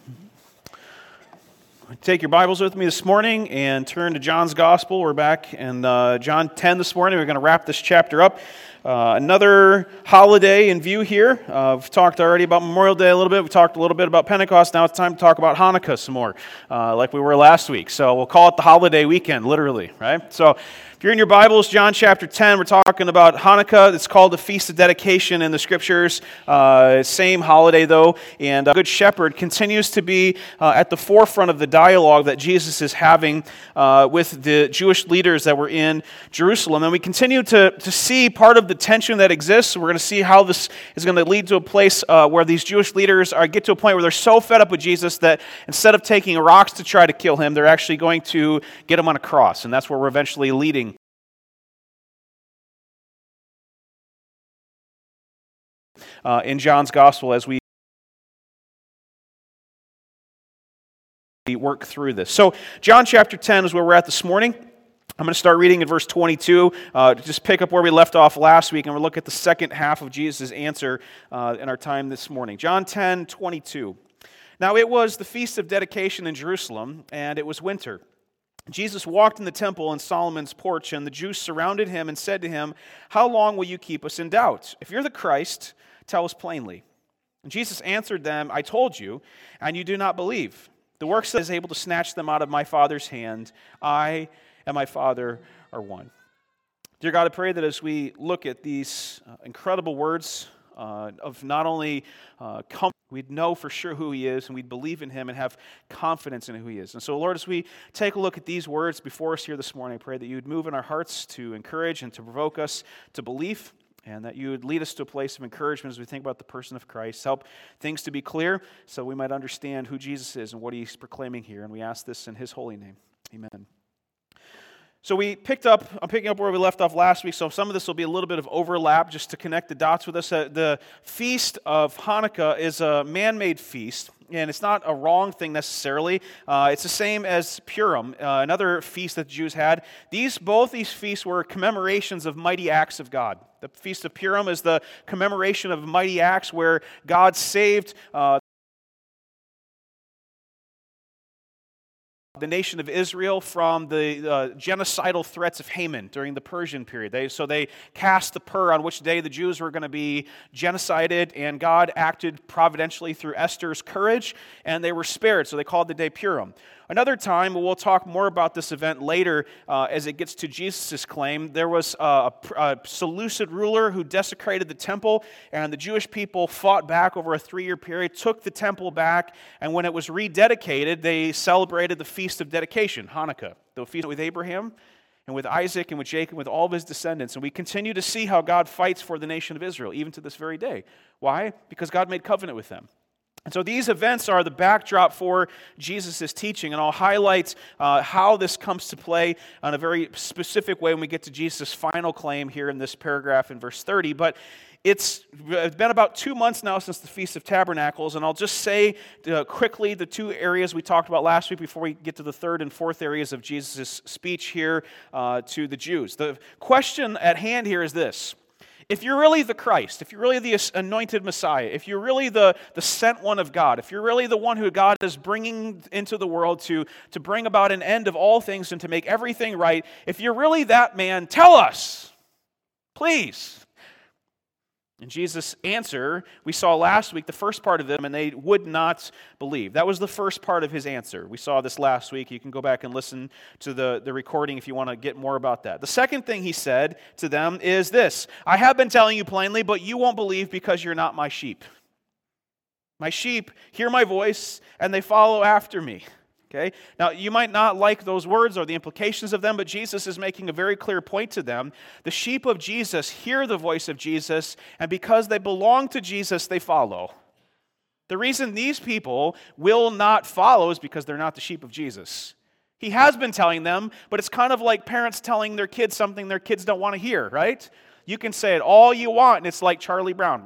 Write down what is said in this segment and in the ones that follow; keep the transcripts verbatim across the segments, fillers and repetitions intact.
Take your Bibles with me this morning and turn to John's Gospel. We're back in uh, John ten this morning. We're going to wrap this chapter up. Uh, another holiday in view here. Uh, we've talked already about Memorial Day a little bit. We've talked a little bit about Pentecost. Now it's time to talk about Hanukkah some more, uh, like we were last week. So we'll call it the holiday weekend, literally, right? So if you're in your Bibles, John chapter ten, we're talking about Hanukkah. It's called the Feast of Dedication in the Scriptures. Uh, same holiday, though. And uh, Good Shepherd continues to be uh, at the forefront of the dialogue that Jesus is having uh, with the Jewish leaders that were in Jerusalem. And we continue to, to see part of the tension that exists. We're going to see how this is going to lead to a place uh, where these Jewish leaders are get to a point where they're so fed up with Jesus that instead of taking rocks to try to kill him, they're actually going to get him on a cross. And that's where we're eventually leading. Uh, in John's Gospel as we work through this. So John chapter ten is where we're at this morning. I'm going to start reading in verse twenty-two, uh, to just pick up where we left off last week, and we'll look at the second half of Jesus' answer uh, in our time this morning. John ten, twenty-two. Now it was the Feast of Dedication in Jerusalem, and it was winter. Jesus walked in the temple in Solomon's porch, and the Jews surrounded him and said to him, "How long will you keep us in doubt? If you're the Christ, tell us plainly." And Jesus answered them, "I told you, and you do not believe. The works that is able to snatch them out of my Father's hand, I and my Father are one." Dear God, I pray that as we look at these uh, incredible words uh, of not only uh, comfort, we'd know for sure who He is, and we'd believe in Him and have confidence in who He is. And so, Lord, as we take a look at these words before us here this morning, I pray that you would move in our hearts to encourage and to provoke us to belief, and that you would lead us to a place of encouragement as we think about the person of Christ. Help things to be clear so we might understand who Jesus is and what He's proclaiming here. And we ask this in His holy name. Amen. So we picked up, I'm picking up where we left off last week, so some of this will be a little bit of overlap just to connect the dots with us. Uh, the feast of Hanukkah is a man-made feast, and it's not a wrong thing necessarily. Uh, it's the same as Purim, uh, another feast that the Jews had. These, both these feasts were commemorations of mighty acts of God. The Feast of Purim is the commemoration of mighty acts where God saved uh, the nation of Israel from the uh, genocidal threats of Haman during the Persian period. They, so they cast the pur on which day the Jews were going to be genocided, and God acted providentially through Esther's courage, and they were spared, so they called the day Purim. Another time, we'll talk more about this event later uh, as it gets to Jesus' claim. There was a, a Seleucid ruler who desecrated the temple, and the Jewish people fought back over a three-year period, took the temple back, and when it was rededicated, they celebrated the Feast of Dedication, Hanukkah, the feast with Abraham and with Isaac and with Jacob, with all of his descendants. And we continue to see how God fights for the nation of Israel, even to this very day. Why? Because God made covenant with them. And so these events are the backdrop for Jesus' teaching, and I'll highlight uh, how this comes to play in a very specific way when we get to Jesus' final claim here in this paragraph in verse thirty. But it's been about two months now since the Feast of Tabernacles, and I'll just say uh, quickly the two areas we talked about last week before we get to the third and fourth areas of Jesus' speech here uh, to the Jews. The question at hand here is this. If you're really the Christ, if you're really the anointed Messiah, if you're really the, the sent one of God, if you're really the one who God is bringing into the world to, to bring about an end of all things and to make everything right, if you're really that man, tell us, please. And Jesus' answer, we saw last week the first part of them, and they would not believe. That was the first part of his answer. We saw this last week. You can go back and listen to the, the recording if you want to get more about that. The second thing he said to them is this: "I have been telling you plainly, but you won't believe because you're not my sheep. My sheep hear my voice, and they follow after me." Okay? Now, you might not like those words or the implications of them, but Jesus is making a very clear point to them. The sheep of Jesus hear the voice of Jesus, and because they belong to Jesus, they follow. The reason these people will not follow is because they're not the sheep of Jesus. He has been telling them, but it's kind of like parents telling their kids something their kids don't want to hear, right? You can say it all you want, and it's like Charlie Brown.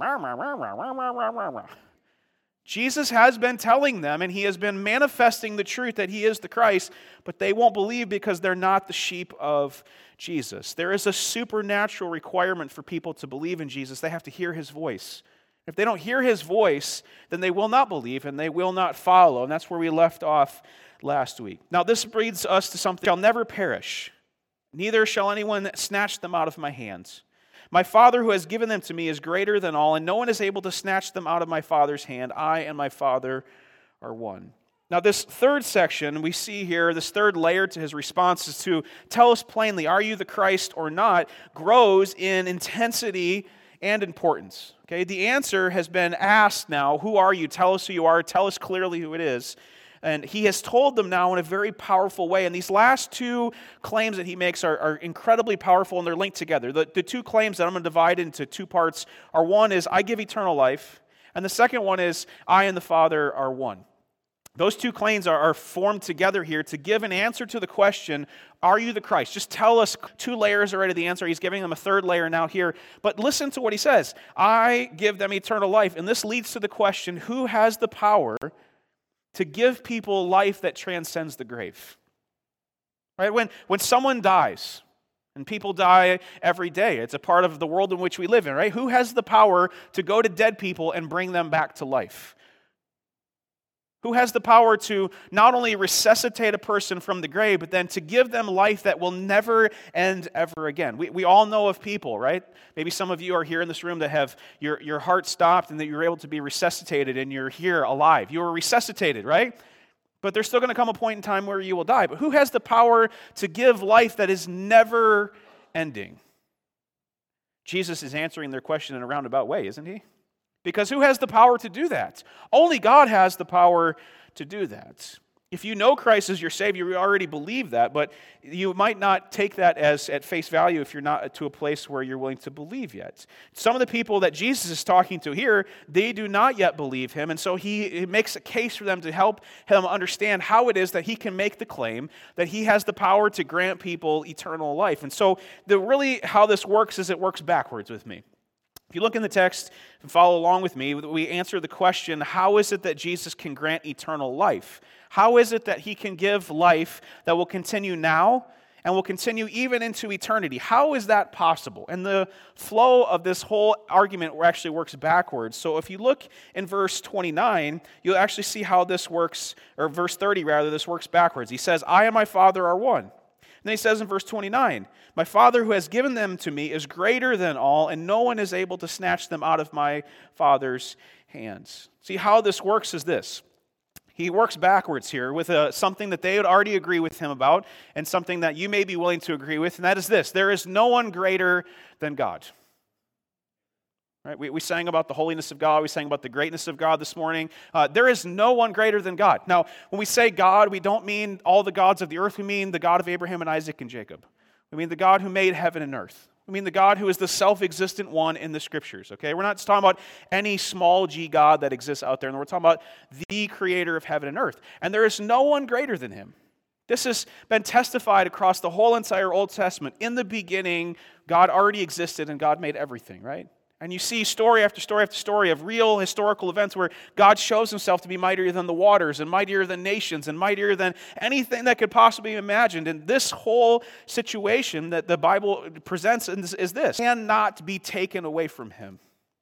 Jesus has been telling them, and he has been manifesting the truth that he is the Christ, but they won't believe because they're not the sheep of Jesus. There is a supernatural requirement for people to believe in Jesus. They have to hear his voice. If they don't hear his voice, then they will not believe and they will not follow. And that's where we left off last week. Now, this brings us to something: shall never perish, neither shall anyone snatch them out of my hands. My Father who has given them to me is greater than all, and no one is able to snatch them out of my Father's hand. I and my Father are one. Now, this third section we see here, this third layer to his response is to tell us plainly, are you the Christ or not, grows in intensity and importance. Okay, the answer has been asked now, who are you? Tell us who you are. Tell us clearly who it is. And he has told them now in a very powerful way. And these last two claims that he makes are, are incredibly powerful, and they're linked together. The, the two claims that I'm going to divide into two parts are: one is, I give eternal life, and the second one is, I and the Father are one. Those two claims are, are formed together here to give an answer to the question, are you the Christ? Just tell us. Two layers already the answer. He's giving them a third layer now here. But listen to what he says. I give them eternal life. And this leads to the question, who has the power to give people life that transcends the grave? Right? When, when someone dies, and people die every day, it's a part of the world in which we live in, right? Who has the power to go to dead people and bring them back to life? Who has the power to not only resuscitate a person from the grave, but then to give them life that will never end ever again? We, we all know of people, right? Maybe some of you are here in this room that have your, your heart stopped and that you're able to be resuscitated and you're here alive. You were resuscitated, right? But there's still going to come a point in time where you will die. But who has the power to give life that is never ending? Jesus is answering their question in a roundabout way, isn't he? Because who has the power to do that? Only God has the power to do that. If you know Christ as your Savior, you already believe that, but you might not take that as at face value if you're not to a place where you're willing to believe yet. Some of the people that Jesus is talking to here, they do not yet believe him, and so he, he makes a case for them to help him understand how it is that he can make the claim that he has the power to grant people eternal life. And so the really how this works is it works backwards with me. If you look in the text and follow along with me, we answer the question, how is it that Jesus can grant eternal life? How is it that he can give life that will continue now and will continue even into eternity? How is that possible? And the flow of this whole argument actually works backwards. So if you look in verse twenty-nine, you'll actually see how this works, or verse thirty rather, this works backwards. He says, I and my Father are one. And then he says in verse twenty-nine, my Father who has given them to me is greater than all, and no one is able to snatch them out of my Father's hands. See, how this works is this. He works backwards here with a, something that they would already agree with him about, and something that you may be willing to agree with, and that is this. There is no one greater than God. Right? We, we sang about the holiness of God. We sang about the greatness of God this morning. Uh, there is no one greater than God. Now, when we say God, we don't mean all the gods of the earth. We mean the God of Abraham and Isaac and Jacob. We mean the God who made heaven and earth. We mean the God who is the self-existent one in the Scriptures. Okay, we're not just talking about any small g God that exists out there. And we're talking about the creator of heaven and earth. And there is no one greater than him. This has been testified across the whole entire Old Testament. In the beginning, God already existed and God made everything, right? And you see story after story after story of real historical events where God shows himself to be mightier than the waters and mightier than nations and mightier than anything that could possibly be imagined. And this whole situation that the Bible presents is this: cannot be taken away from him.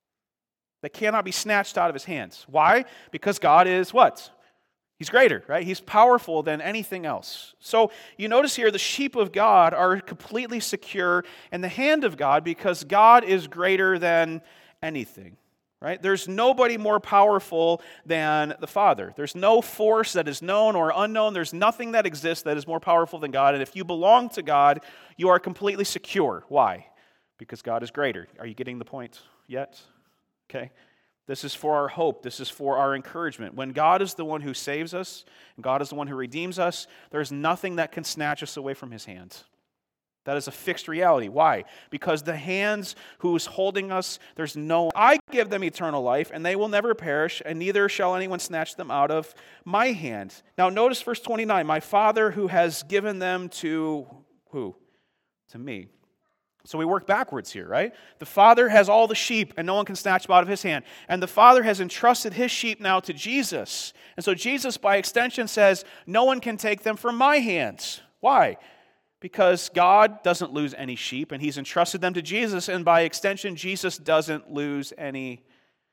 That cannot be snatched out of his hands. Why? Because God is what? He's greater, right? He's powerful than anything else. So you notice here the sheep of God are completely secure in the hand of God because God is greater than anything, right? There's nobody more powerful than the Father. There's no force that is known or unknown. There's nothing that exists that is more powerful than God. And if you belong to God, you are completely secure. Why? Because God is greater. Are you getting the point yet? Okay. This is for our hope. This is for our encouragement. When God is the one who saves us, and God is the one who redeems us, there's nothing that can snatch us away from his hands. That is a fixed reality. Why? Because the hands who is holding us, there's no... I give them eternal life, and they will never perish, and neither shall anyone snatch them out of my hand. Now notice verse twenty-nine. My Father who has given them to who? To me. So we work backwards here, right? The Father has all the sheep, and no one can snatch them out of his hand. And the Father has entrusted his sheep now to Jesus. And so Jesus, by extension, says, no one can take them from my hands. Why? Because God doesn't lose any sheep, and he's entrusted them to Jesus, and by extension, Jesus doesn't lose any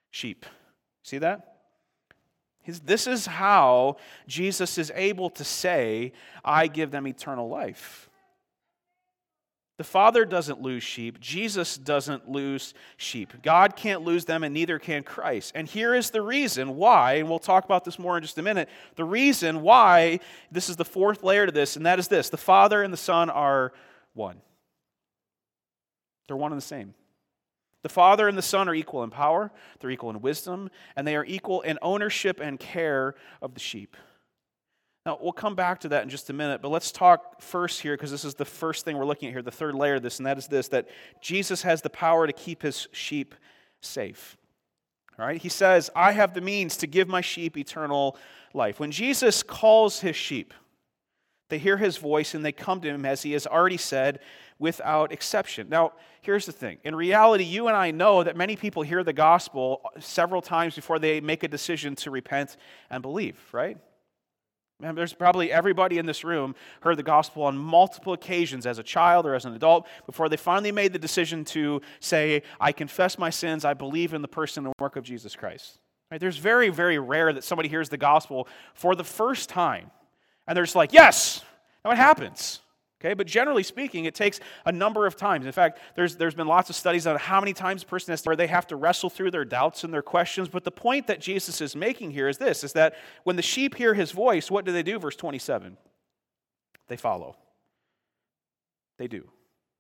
sheep. See that? His, this is how Jesus is able to say, I give them eternal life. The Father doesn't lose sheep. Jesus doesn't lose sheep. God can't lose them, and neither can Christ. And here is the reason why, and we'll talk about this more in just a minute, the reason why this is the fourth layer to this, and that is this. The Father and the Son are one. They're one and the same. The Father and the Son are equal in power, they're equal in wisdom, and they are equal in ownership and care of the sheep. Now, we'll come back to that in just a minute, but let's talk first here, because this is the first thing we're looking at here, the third layer of this, and that is this, that Jesus has the power to keep his sheep safe. All right? He says, I have the means to give my sheep eternal life. When Jesus calls his sheep, they hear his voice and they come to him, as he has already said, without exception. Now, here's the thing. In reality, you and I know that many people hear the gospel several times before they make a decision to repent and believe, right? And there's probably everybody in this room heard the gospel on multiple occasions as a child or as an adult before they finally made the decision to say, I confess my sins, I believe in the person and work of Jesus Christ. Right? There's very, very rare that somebody hears the gospel for the first time and they're just like, yes, now it happens. Okay, but generally speaking, it takes a number of times. In fact, there's there's been lots of studies on how many times a person has to, where they have to wrestle through their doubts and their questions. But the point that Jesus is making here is this, is that when the sheep hear his voice, what do they do? Verse twenty-seven. They follow. They do.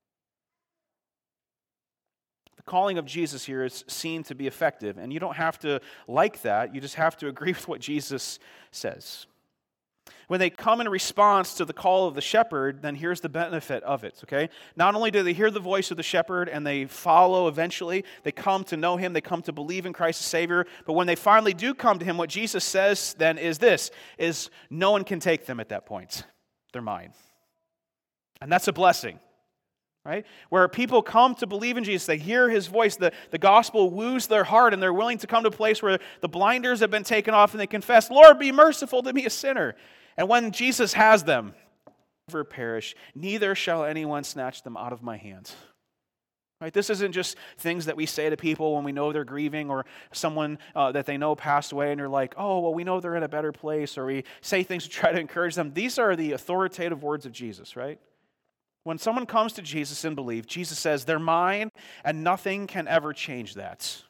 The calling of Jesus here is seen to be effective, and you don't have to like that. You just have to agree with what Jesus says. When they come in response to the call of the shepherd, then here's the benefit of it, okay? Not only do they hear the voice of the shepherd and they follow eventually, they come to know him, they come to believe in Christ as Savior, but when they finally do come to him, what Jesus says then is this, is no one can take them at that point. They're mine. And that's a blessing, right? Where people come to believe in Jesus, they hear his voice, the, the gospel woos their heart, and they're willing to come to a place where the blinders have been taken off and they confess, Lord, be merciful to me, a sinner. And when Jesus has them, never perish, neither shall anyone snatch them out of my hand. Right? This isn't just things that we say to people when we know they're grieving or someone uh, that they know passed away and you're like, oh, well, we know they're in a better place, or we say things to try to encourage them. These are the authoritative words of Jesus, right? When someone comes to Jesus and believes, Jesus says, they're mine and nothing can ever change that.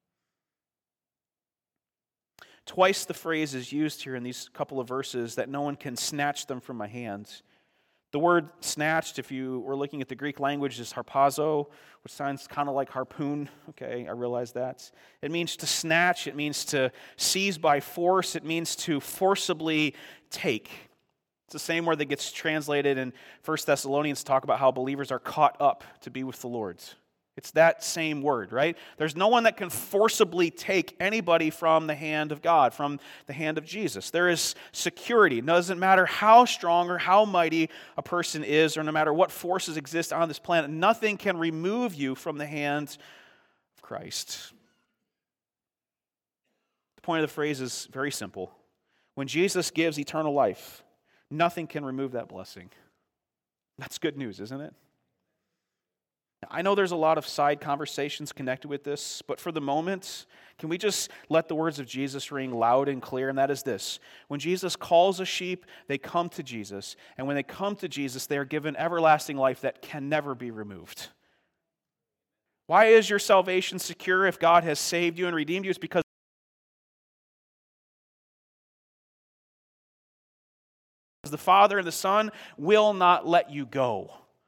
Twice the phrase is used here in these couple of verses that no one can snatch them from my hands. The word snatched, if you were looking at the Greek language, is harpazo, which sounds kind of like harpoon. Okay, I realize that. It means to snatch. It means to seize by force. It means to forcibly take. It's the same word that gets translated in First Thessalonians to talk about how believers are caught up to be with the Lord. It's that same word, right? There's no one that can forcibly take anybody from the hand of God, from the hand of Jesus. There is security. It doesn't matter how strong or how mighty a person is, or no matter what forces exist on this planet, nothing can remove you from the hand of Christ. The point of the phrase is very simple. When Jesus gives eternal life, nothing can remove that blessing. That's good news, isn't it? I know there's a lot of side conversations connected with this, but for the moment, can we just let the words of Jesus ring loud and clear? And that is this. When Jesus calls a sheep, they come to Jesus. And when they come to Jesus, they are given everlasting life that can never be removed. Why is your salvation secure if God has saved you and redeemed you? It's because the Father and the Son will not let you go.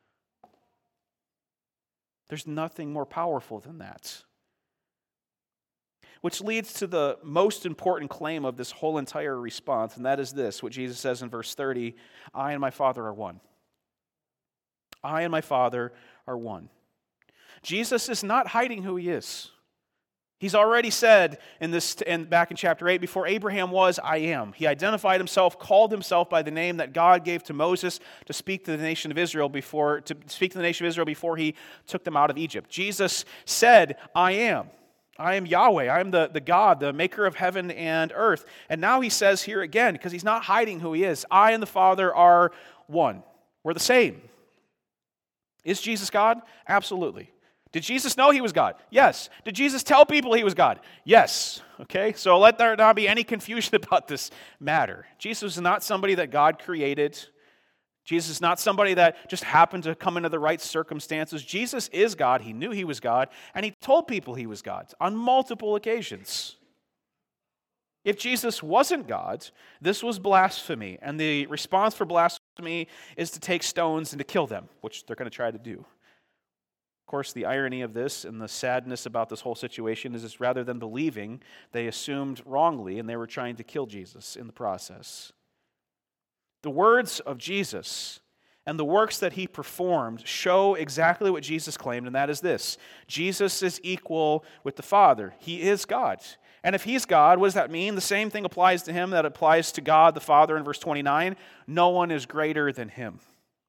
There's nothing more powerful than that. Which leads to the most important claim of this whole entire response, and that is this, what Jesus says in verse thirty, I and my Father are one. I and my Father are one. Jesus is not hiding who he is. He's already said in this, in, back in chapter eight, before Abraham was, I am. He identified himself, called himself by the name that God gave to Moses to speak to the nation of Israel before, to speak to the nation of Israel before he took them out of Egypt. Jesus said, I am. I am Yahweh. I am the, the God, the maker of heaven and earth. And now he says here again, because he's not hiding who he is, I and the Father are one. We're the same. Is Jesus God? Absolutely. Did Jesus know he was God? Yes. Did Jesus tell people he was God? Yes. Okay, so let there not be any confusion about this matter. Jesus is not somebody that God created. Jesus is not somebody that just happened to come into the right circumstances. Jesus is God. He knew he was God, and he told people he was God on multiple occasions. If Jesus wasn't God, this was blasphemy, and the response for blasphemy is to take stones and to kill them, which they're going to try to do. Of course, the irony of this and the sadness about this whole situation is that rather than believing, they assumed wrongly, and they were trying to kill Jesus in the process. The words of Jesus and the works that he performed show exactly what Jesus claimed, and that is this: Jesus is equal with the Father. He is God. And if he's God, what does that mean? The same thing applies to him that applies to God the Father in verse twenty-nine. No one is greater than him.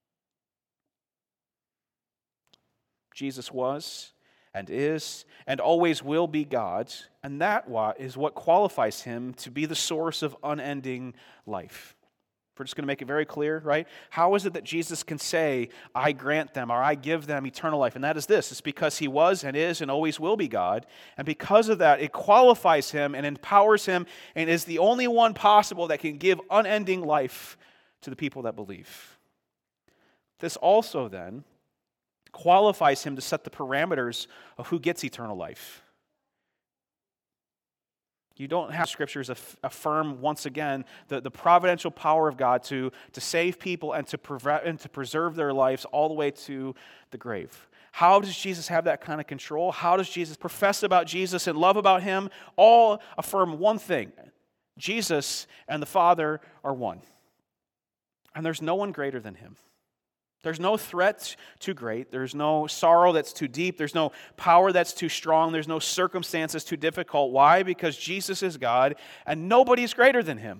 Jesus was and is and always will be God, and that is what qualifies him to be the source of unending life. We're just going to make it very clear, right? How is it that Jesus can say, I grant them, or I give them eternal life? And that is this: it's because he was and is and always will be God, and because of that, it qualifies him and empowers him and is the only one possible that can give unending life to the people that believe. This also then qualifies him to set the parameters of who gets eternal life. You don't have scriptures affirm once again the, the providential power of God to, to save people and to, prevent, and to preserve their lives all the way to the grave. How does Jesus have that kind of control? How does Jesus profess about Jesus and love about him? All affirm one thing: Jesus and the Father are one. And there's no one greater than him. There's no threat too great. There's no sorrow that's too deep. There's no power that's too strong. There's no circumstance that's too difficult. Why? Because Jesus is God and nobody's greater than him.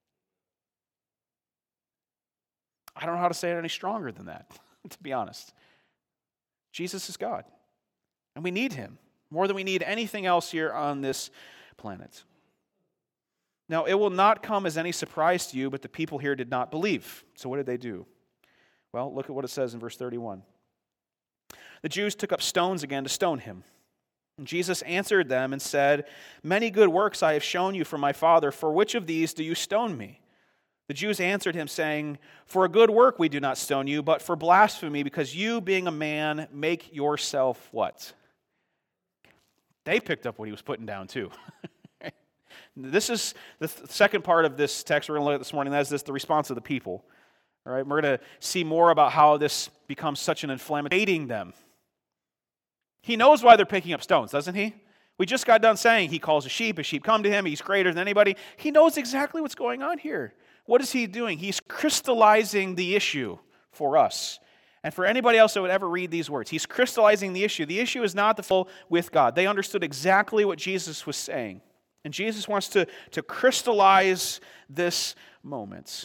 I don't know how to say it any stronger than that, to be honest. Jesus is God, and we need him more than we need anything else here on this planet. Now, it will not come as any surprise to you, but the people here did not believe. So what did they do? Well, look at what it says in verse thirty-one. The Jews took up stones again to stone him. And Jesus answered them and said, Many good works I have shown you from my Father. For which of these do you stone me? The Jews answered him, saying, For a good work we do not stone you, but for blasphemy, because you, being a man, make yourself what? They picked up what he was putting down too. This is the second part of this text we're going to look at this morning. That is this, the response of the people. All right, we're going to see more about how this becomes such an inflammation, them. He knows why they're picking up stones, doesn't he? We just got done saying he calls a sheep, a sheep come to him, he's greater than anybody. He knows exactly what's going on here. What is he doing? He's crystallizing the issue for us. And for anybody else that would ever read these words, he's crystallizing the issue. The issue is not the full with God. They understood exactly what Jesus was saying. And Jesus wants to, to crystallize this moment.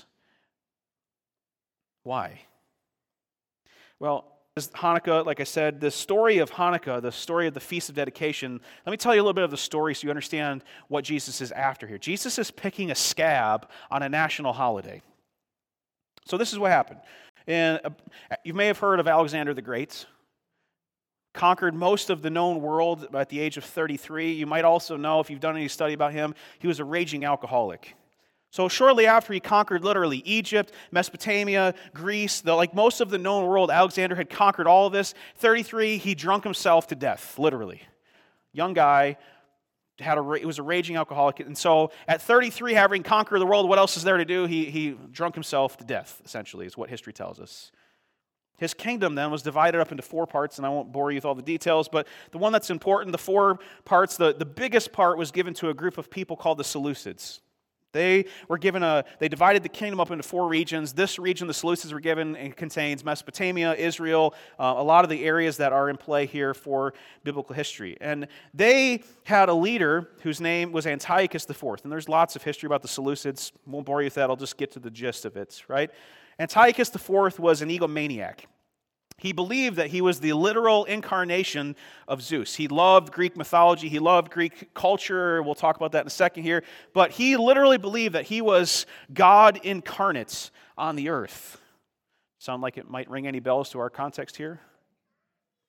Why? Well, Hanukkah, like I said, the story of Hanukkah, the story of the Feast of Dedication, let me tell you a little bit of the story so you understand what Jesus is after here. Jesus is picking a scab on a national holiday. So this is what happened. And you may have heard of Alexander the Great. Conquered most of the known world at the age of thirty-three. You might also know, if you've done any study about him, he was a raging alcoholic. So shortly after he conquered literally Egypt, Mesopotamia, Greece, the, like most of the known world, Alexander had conquered all of this. thirty-three, he drunk himself to death, literally. Young guy, had a, he was a raging alcoholic. And so at thirty-three, having conquered the world, what else is there to do? He, he drunk himself to death, essentially, is what history tells us. His kingdom then was divided up into four parts, and I won't bore you with all the details, but the one that's important, the four parts, the, the biggest part was given to a group of people called the Seleucids. They were given a, they divided the kingdom up into four regions. This region, the Seleucids, were given, and contains Mesopotamia, Israel, uh, a lot of the areas that are in play here for biblical history. And they had a leader whose name was Antiochus the Fourth. And there's lots of history about the Seleucids. Won't bore you with that. I'll just get to the gist of it, right? Antiochus the Fourth was an egomaniac. He believed that he was the literal incarnation of Zeus. He loved Greek mythology. He loved Greek culture. We'll talk about that in a second here. But he literally believed that he was God incarnate on the earth. Sound like it might ring any bells to our context here?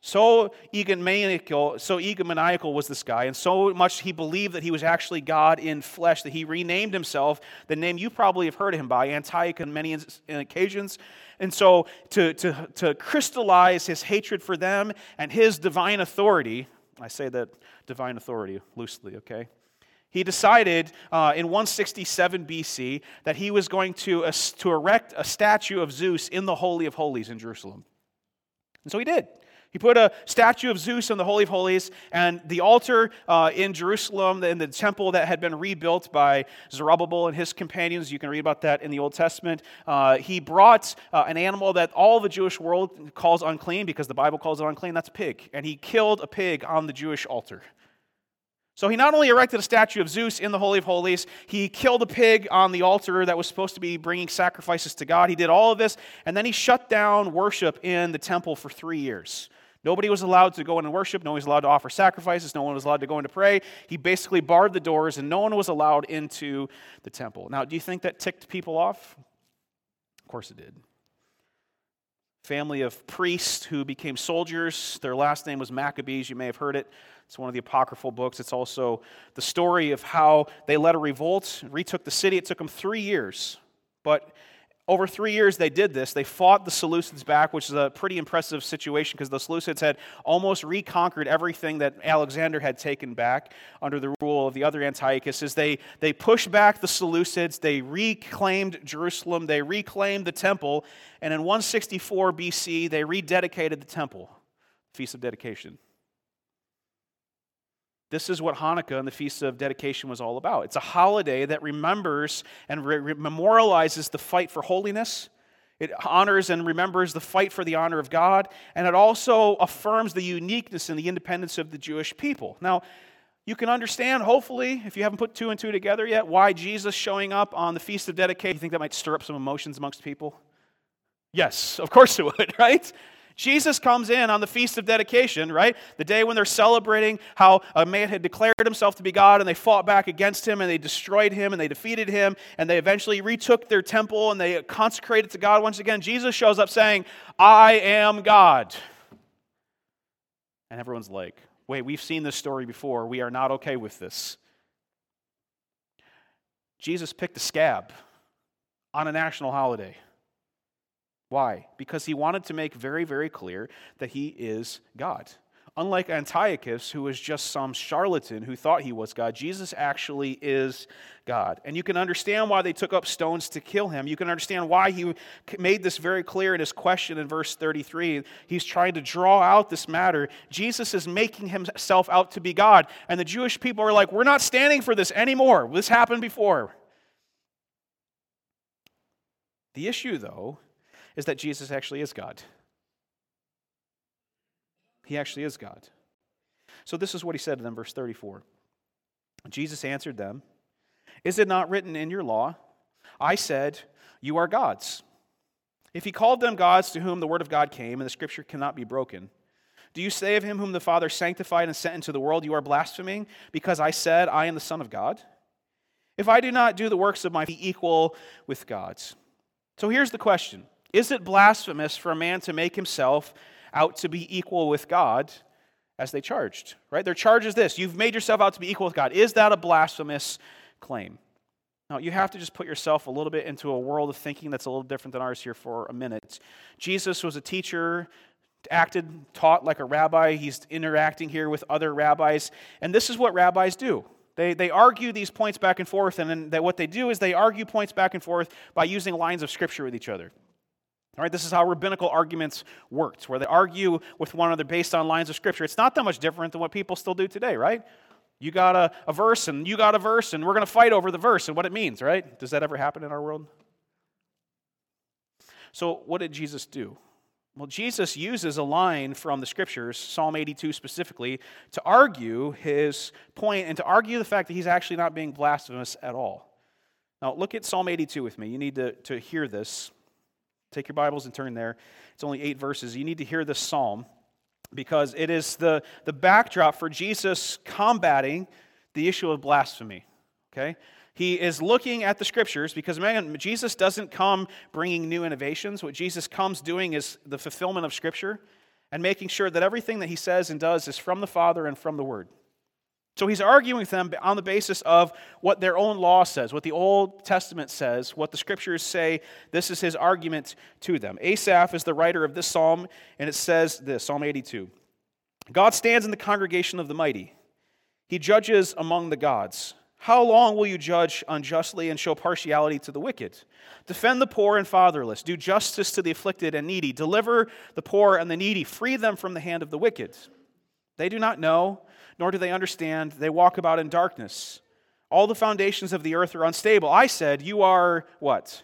So egomaniacal, so egomaniacal was this guy, and so much he believed that he was actually God in flesh, that he renamed himself, the name you probably have heard of him by, Antiochus, on many occasions. And so to, to, to crystallize his hatred for them and his divine authority, I say that divine authority loosely, okay? He decided uh, in one sixty-seven B C that he was going to, uh, to erect a statue of Zeus in the Holy of Holies in Jerusalem. And so he did. He put a statue of Zeus in the Holy of Holies, and the altar uh, in Jerusalem, in the temple that had been rebuilt by Zerubbabel and his companions, you can read about that in the Old Testament. Uh, he brought uh, an animal that all the Jewish world calls unclean, because the Bible calls it unclean, that's a pig. And he killed a pig on the Jewish altar. So he not only erected a statue of Zeus in the Holy of Holies, he killed a pig on the altar that was supposed to be bringing sacrifices to God. He did all of this, and then he shut down worship in the temple for three years. Nobody was allowed to go in and worship. No one was allowed to offer sacrifices. No one was allowed to go in to pray. He basically barred the doors, and no one was allowed into the temple. Now, do you think that ticked people off? Of course it did. Family of priests who became soldiers. Their last name was Maccabees. You may have heard it. It's one of the apocryphal books. It's also the story of how they led a revolt, retook the city. It took them three years. But over three years they did this. They fought the Seleucids back, which is a pretty impressive situation because the Seleucids had almost reconquered everything that Alexander had taken back under the rule of the other Antiochus. As they, they pushed back the Seleucids, they reclaimed Jerusalem, they reclaimed the temple, and in one sixty-four B C they rededicated the temple, Feast of Dedication. This is what Hanukkah and the Feast of Dedication was all about. It's a holiday that remembers and re- memorializes the fight for holiness. It honors and remembers the fight for the honor of God, and it also affirms the uniqueness and the independence of the Jewish people. Now, you can understand, hopefully, if you haven't put two and two together yet, why Jesus showing up on the Feast of Dedication. You think that might stir up some emotions amongst people? Yes, of course it would, right? Jesus comes in on the Feast of Dedication, right? The day when they're celebrating how a man had declared himself to be God and they fought back against him and they destroyed him and they defeated him and they eventually retook their temple and they consecrated to God once again. Jesus shows up saying, I am God. And everyone's like, wait, we've seen this story before. We are not okay with this. Jesus picked a scab on a national holiday. Why? Because he wanted to make very, very clear that he is God. Unlike Antiochus, who was just some charlatan who thought he was God, Jesus actually is God. And you can understand why they took up stones to kill him. You can understand why he made this very clear in his question in verse thirty-three. He's trying to draw out this matter. Jesus is making himself out to be God. And the Jewish people are like, we're not standing for this anymore. This happened before. The issue, though, is that Jesus actually is God. He actually is God. So this is what he said to them, verse thirty-four. Jesus answered them, is it not written in your law, I said, you are gods? If he called them gods to whom the word of God came, and the scripture cannot be broken, do you say of him whom the Father sanctified and sent into the world, you are blaspheming, because I said, I am the Son of God? If I do not do the works of my be equal with God's. So here's the question. Is it blasphemous for a man to make himself out to be equal with God as they charged? Right? Their charge is this. You've made yourself out to be equal with God. Is that a blasphemous claim? Now, you have to just put yourself a little bit into a world of thinking that's a little different than ours here for a minute. Jesus was a teacher, acted, taught like a rabbi. He's interacting here with other rabbis. And this is what rabbis do. They, they argue these points back and forth, and then they, what they do is they argue points back and forth by using lines of Scripture with each other. All right, this is how rabbinical arguments worked, where they argue with one another based on lines of Scripture. It's not that much different than what people still do today, right? You got a, a verse, and you got a verse, and we're going to fight over the verse and what it means, right? Does that ever happen in our world? So what did Jesus do? Well, Jesus uses a line from the Scriptures, Psalm eighty-two specifically, to argue his point and to argue the fact that he's actually not being blasphemous at all. Now, look at Psalm eighty-two with me. You need to, to hear this. Take your Bibles and turn there. It's only eight verses. You need to hear this psalm because it is the, the backdrop for Jesus combating the issue of blasphemy. Okay? He is looking at the Scriptures because, man, Jesus doesn't come bringing new innovations. What Jesus comes doing is the fulfillment of Scripture. and making sure that everything that he says and does is from the Father and from the Word. So he's arguing with them on the basis of what their own law says, what the Old Testament says, what the Scriptures say. This is his argument to them. Asaph is the writer of this psalm, and it says this, Psalm eighty-two. God stands in the congregation of the mighty. He judges among the gods. How long will you judge unjustly and show partiality to the wicked? Defend the poor and fatherless. Do justice to the afflicted and needy. Deliver the poor and the needy. Free them from the hand of the wicked. They do not know, nor do they understand. They walk about in darkness. All the foundations of the earth are unstable. I said, you are what?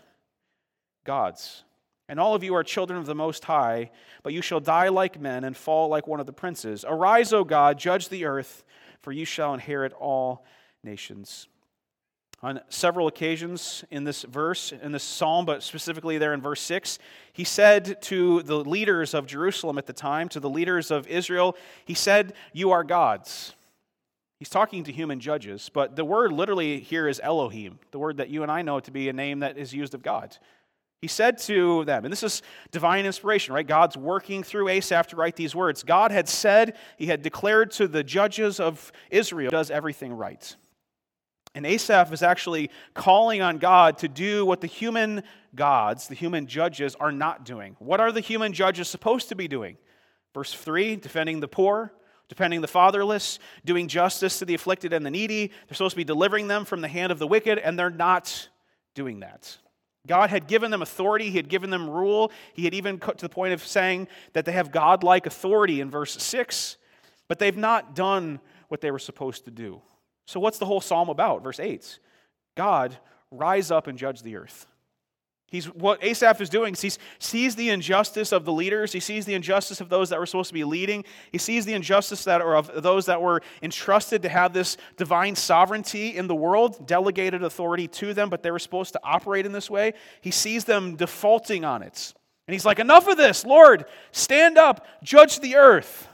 Gods. And all of you are children of the Most High, but you shall die like men and fall like one of the princes. Arise, O God, judge the earth, for you shall inherit all nations. On several occasions in this verse, in this psalm, but specifically there in verse six, he said to the leaders of Jerusalem at the time, to the leaders of Israel, he said, you are gods. He's talking to human judges, but the word literally here is Elohim, the word that you and I know to be a name that is used of God. He said to them, and this is divine inspiration, right? God's working through Asaph to write these words. God had said, he had declared to the judges of Israel, does everything right. And Asaph is actually calling on God to do what the human gods, the human judges, are not doing. What are the human judges supposed to be doing? Verse three, defending the poor, defending the fatherless, doing justice to the afflicted and the needy. They're supposed to be delivering them from the hand of the wicked, and they're not doing that. God had given them authority. He had given them rule. He had even cut to the point of saying that they have God-like authority in verse six, but they've not done what they were supposed to do. So what's the whole psalm about? Verse eight, God, rise up and judge the earth. He's what Asaph is doing is he sees the injustice of the leaders. He sees the injustice of those that were supposed to be leading. He sees the injustice that are of those that were entrusted to have this divine sovereignty in the world, delegated authority to them, but they were supposed to operate in this way. He sees them defaulting on it. And he's like, enough of this, Lord, stand up, judge the earth.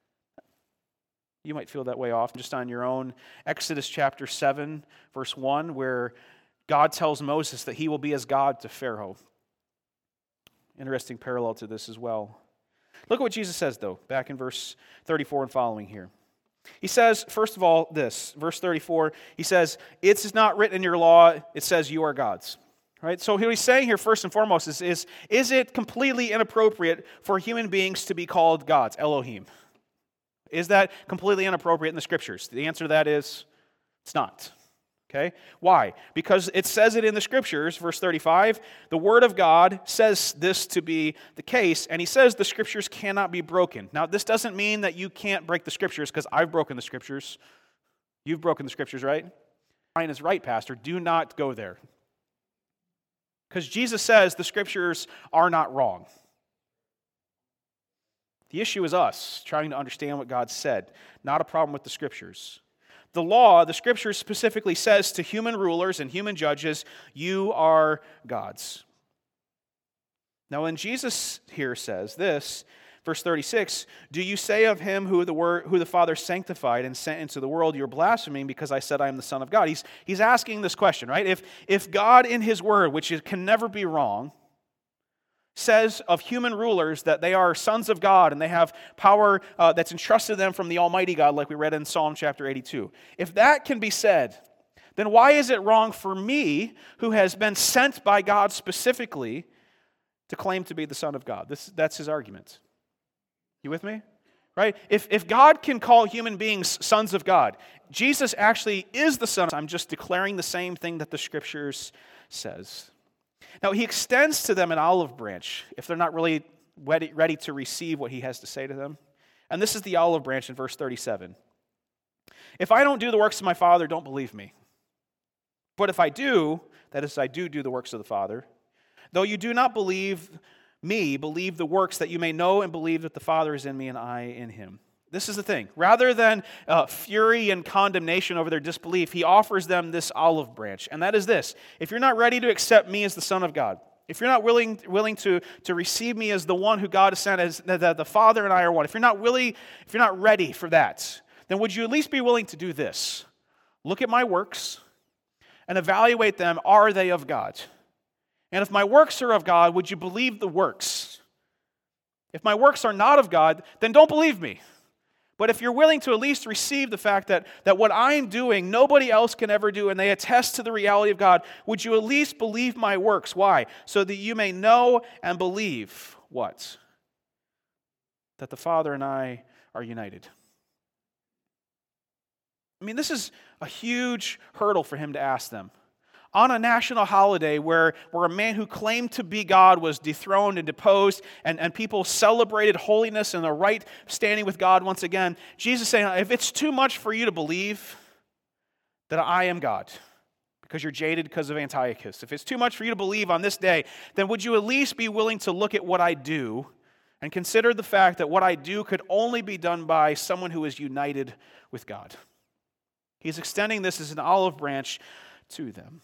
You might feel that way often just on your own. Exodus chapter seven, verse one, where God tells Moses that he will be as God to Pharaoh. Interesting parallel to this as well. Look at what Jesus says, though, back in verse thirty-four and following here. He says, first of all, this, verse thirty-four, he says, it's not written in your law, it says you are gods. Right? So what he's saying here, first and foremost, is, is, is it completely inappropriate for human beings to be called gods, Elohim? Is that completely inappropriate in the Scriptures? The answer to that is, it's not. Okay? Why? Because it says it in the Scriptures, verse thirty-five, the Word of God says this to be the case, and he says the Scriptures cannot be broken. Now, this doesn't mean that you can't break the Scriptures, because I've broken the Scriptures. You've broken the Scriptures, right? Mine is right, Pastor. Do not go there. Because Jesus says the Scriptures are not wrong. The issue is us trying to understand what God said, not a problem with the Scriptures. The law, the Scripture specifically says to human rulers and human judges, you are gods. Now when Jesus here says this, verse thirty-six, do you say of him who the word, who the Father sanctified and sent into the world, you're blaspheming because I said I am the Son of God? He's, he's asking this question, right? If, if God in his word, which can never be wrong, says of human rulers that they are sons of God and they have power uh, that's entrusted to them from the Almighty God, like we read in Psalm chapter eighty-two. If that can be said, then why is it wrong for me, who has been sent by God specifically, to claim to be the Son of God? This, that's his argument. You with me? Right? If, if God can call human beings sons of God, Jesus actually is the Son. I'm just declaring the same thing that the Scriptures says. Now, he extends to them an olive branch if they're not really ready, ready to receive what he has to say to them. And this is the olive branch in verse thirty-seven. If I don't do the works of my Father, don't believe me. But if I do, that is, I do do the works of the Father, though you do not believe me, believe the works, that you may know and believe that the Father is in me and I in him. This is the thing. Rather than uh, fury and condemnation over their disbelief, he offers them this olive branch. And that is this. If you're not ready to accept me as the Son of God, if you're not willing willing to, to receive me as the one who God has sent, as the, the Father and I are one, if you're not willing, if you're not ready for that, then would you at least be willing to do this? Look at my works and evaluate them. Are they of God? And if my works are of God, would you believe the works? If my works are not of God, then don't believe me. But if you're willing to at least receive the fact that, that what I'm doing, nobody else can ever do, and they attest to the reality of God, would you at least believe my works? Why? So that you may know and believe what? That the Father and I are united. I mean, this is a huge hurdle for him to ask them. On a national holiday where, where a man who claimed to be God was dethroned and deposed, and, and people celebrated holiness and the right standing with God once again, Jesus is saying, if it's too much for you to believe that I am God, because you're jaded because of Antiochus, if it's too much for you to believe on this day, then would you at least be willing to look at what I do and consider the fact that what I do could only be done by someone who is united with God? He's extending this as an olive branch to them.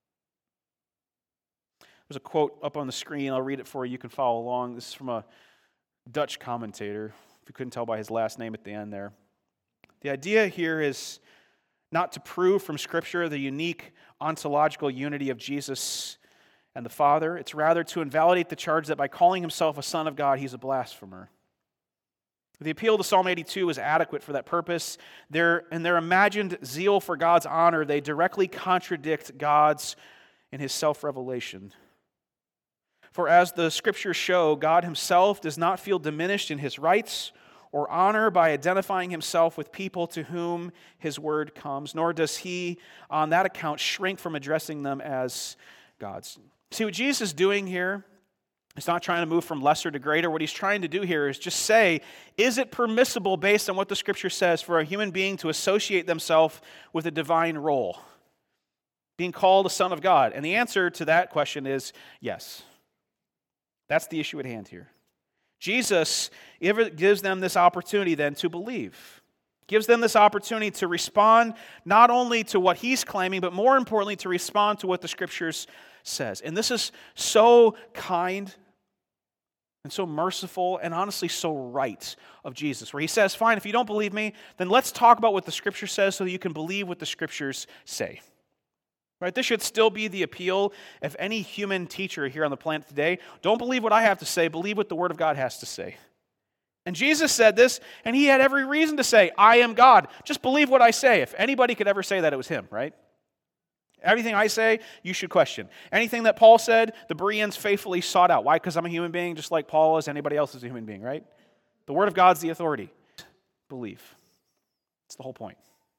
There's a quote up on the screen. I'll read it for you. You can follow along. This is from a Dutch commentator, if you couldn't tell by his last name at the end there. The idea here is not to prove from Scripture the unique ontological unity of Jesus and the Father. It's rather to invalidate the charge that by calling himself a son of God, he's a blasphemer. The appeal to Psalm eighty-two is adequate for that purpose. Their, in their imagined zeal for God's honor, they directly contradict God's in his self-revelation. For as the Scriptures show, God himself does not feel diminished in his rights or honor by identifying himself with people to whom his word comes, nor does he, on that account, shrink from addressing them as gods. See, what Jesus is doing here, he's not trying to move from lesser to greater. What he's trying to do here is just say, is it permissible based on what the Scripture says for a human being to associate themselves with a divine role, being called a son of God? And the answer to that question is yes. That's the issue at hand here. Jesus gives them this opportunity then to believe. Gives them this opportunity to respond not only to what he's claiming, but more importantly to respond to what the Scriptures says. And this is so kind and so merciful and honestly so right of Jesus, where he says, fine, if you don't believe me, then let's talk about what the Scripture says so that you can believe what the Scriptures say. Right? This should still be the appeal of any human teacher here on the planet today. Don't believe what I have to say, believe what the Word of God has to say. And Jesus said this, and he had every reason to say, I am God. Just believe what I say. If anybody could ever say that, it was him, right? Everything I say, you should question. Anything that Paul said, the Bereans faithfully sought out. Why? Because I'm a human being, just like Paul is, anybody else is a human being, right? The Word of God's the authority. Believe. That's the whole point.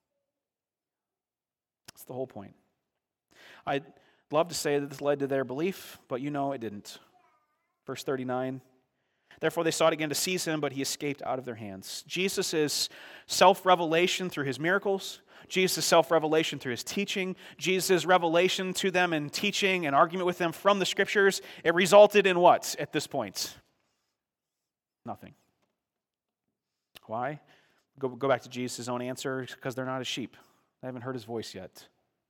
That's the whole point. I'd love to say that this led to their belief, but you know it didn't. Verse thirty-nine, therefore they sought again to seize him, but he escaped out of their hands. Jesus' self-revelation through his miracles, Jesus' self-revelation through his teaching, Jesus' revelation to them and teaching and argument with them from the Scriptures, it resulted in what at this point? Nothing. Why? Go, go back to Jesus' own answer, because they're not his sheep. They haven't heard his voice yet.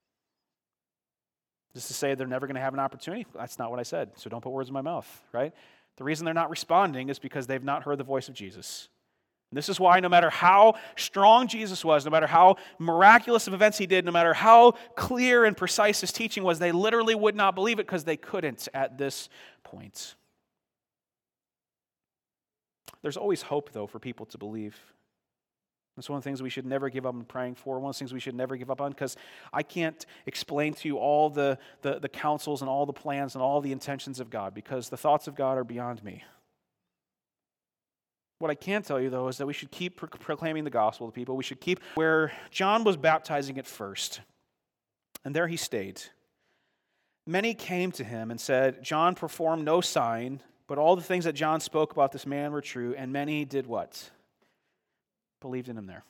Just to say they're never going to have an opportunity? That's not what I said, so don't put words in my mouth, right? The reason they're not responding is because they've not heard the voice of Jesus. And this is why no matter how strong Jesus was, no matter how miraculous of events he did, no matter how clear and precise his teaching was, they literally would not believe it because they couldn't at this point. There's always hope, though, for people to believe. That's one of the things we should never give up on praying for, one of the things we should never give up on, because I can't explain to you all the, the, the counsels and all the plans and all the intentions of God, because the thoughts of God are beyond me. What I can tell you, though, is that we should keep pro- proclaiming the gospel to people. We should keep where John was baptizing at first, and there he stayed. Many came to him and said, John performed no sign, but all the things that John spoke about this man were true, and many did what? Believed in him there.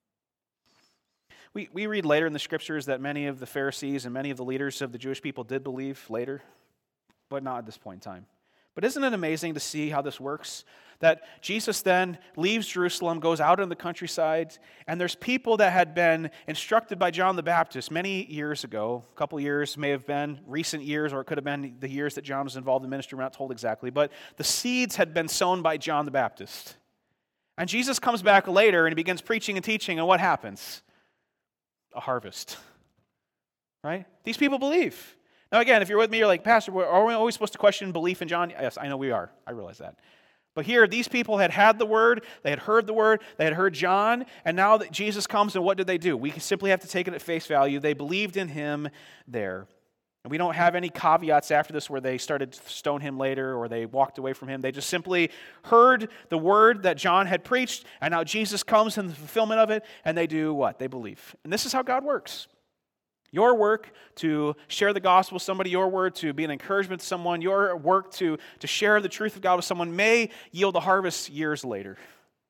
We, we read later in the Scriptures that many of the Pharisees and many of the leaders of the Jewish people did believe later, but not at this point in time. But isn't it amazing to see how this works? That Jesus then leaves Jerusalem, goes out in the countryside, and there's people that had been instructed by John the Baptist many years ago. A couple years, may have been recent years, or it could have been the years that John was involved in ministry. We're not told exactly. But the seeds had been sown by John the Baptist. And Jesus comes back later and he begins preaching and teaching, and what happens? A harvest. Right? These people believe. Now again, if you're with me, you're like, Pastor, are we always supposed to question belief in John? Yes, I know we are. I realize that. But here, these people had had the word, they had heard the word, they had heard John, and now that Jesus comes, and what did they do? We simply have to take it at face value. They believed in him there. And we don't have any caveats after this where they started to stone him later or they walked away from him. They just simply heard the word that John had preached, and now Jesus comes in the fulfillment of it, and they do what? They believe. And this is how God works. Your work to share the gospel with somebody, your work to be an encouragement to someone, your work to, to share the truth of God with someone may yield a harvest years later.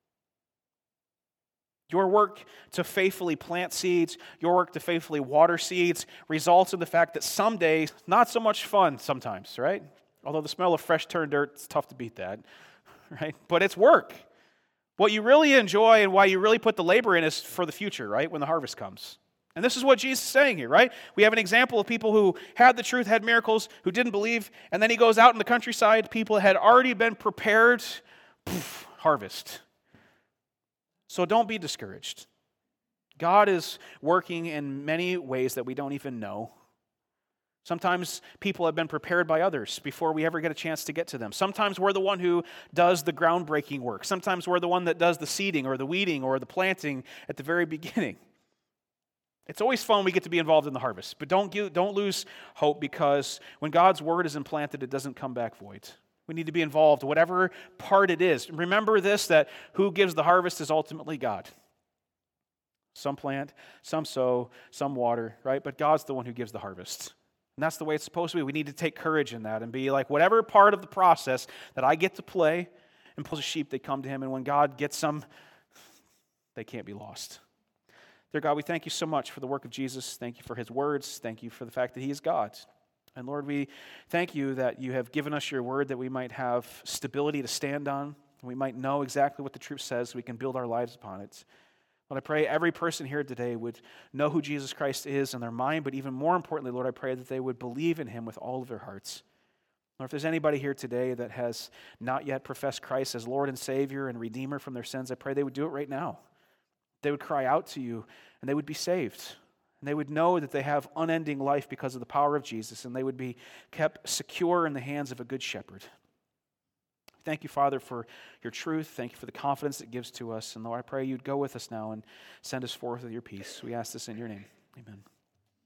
Your work to faithfully plant seeds, your work to faithfully water seeds results in the fact that someday, not so much fun sometimes, right? Although the smell of fresh turned dirt, it's tough to beat that, right? But it's work. What you really enjoy and why you really put the labor in is for the future, right? When the harvest comes. And this is what Jesus is saying here, right? We have an example of people who had the truth, had miracles, who didn't believe, and then he goes out in the countryside. People had already been prepared. Poof, harvest. So don't be discouraged. God is working in many ways that we don't even know. Sometimes people have been prepared by others before we ever get a chance to get to them. Sometimes we're the one who does the groundbreaking work. Sometimes we're the one that does the seeding or the weeding or the planting at the very beginning. It's always fun when we get to be involved in the harvest, but don't, give, don't lose hope, because when God's word is implanted, it doesn't come back void. We need to be involved, whatever part it is. Remember this, that who gives the harvest is ultimately God. Some plant, some sow, some water, right? But God's the one who gives the harvest. And that's the way it's supposed to be. We need to take courage in that and be like, whatever part of the process that I get to play, and pull the sheep, they come to him. And when God gets them, they can't be lost. Dear God, we thank you so much for the work of Jesus. Thank you for his words. Thank you for the fact that he is God. And Lord, we thank you that you have given us your word that we might have stability to stand on. We might know exactly what the truth says so we can build our lives upon it. Lord, I pray every person here today would know who Jesus Christ is in their mind, but even more importantly, Lord, I pray that they would believe in him with all of their hearts. Lord, if there's anybody here today that has not yet professed Christ as Lord and Savior and Redeemer from their sins, I pray they would do it right now. They would cry out to you, and they would be saved. And they would know that they have unending life because of the power of Jesus, and they would be kept secure in the hands of a good shepherd. Thank you, Father, for your truth. Thank you for the confidence it gives to us. And Lord, I pray you'd go with us now and send us forth with your peace. We ask this in your name. Amen.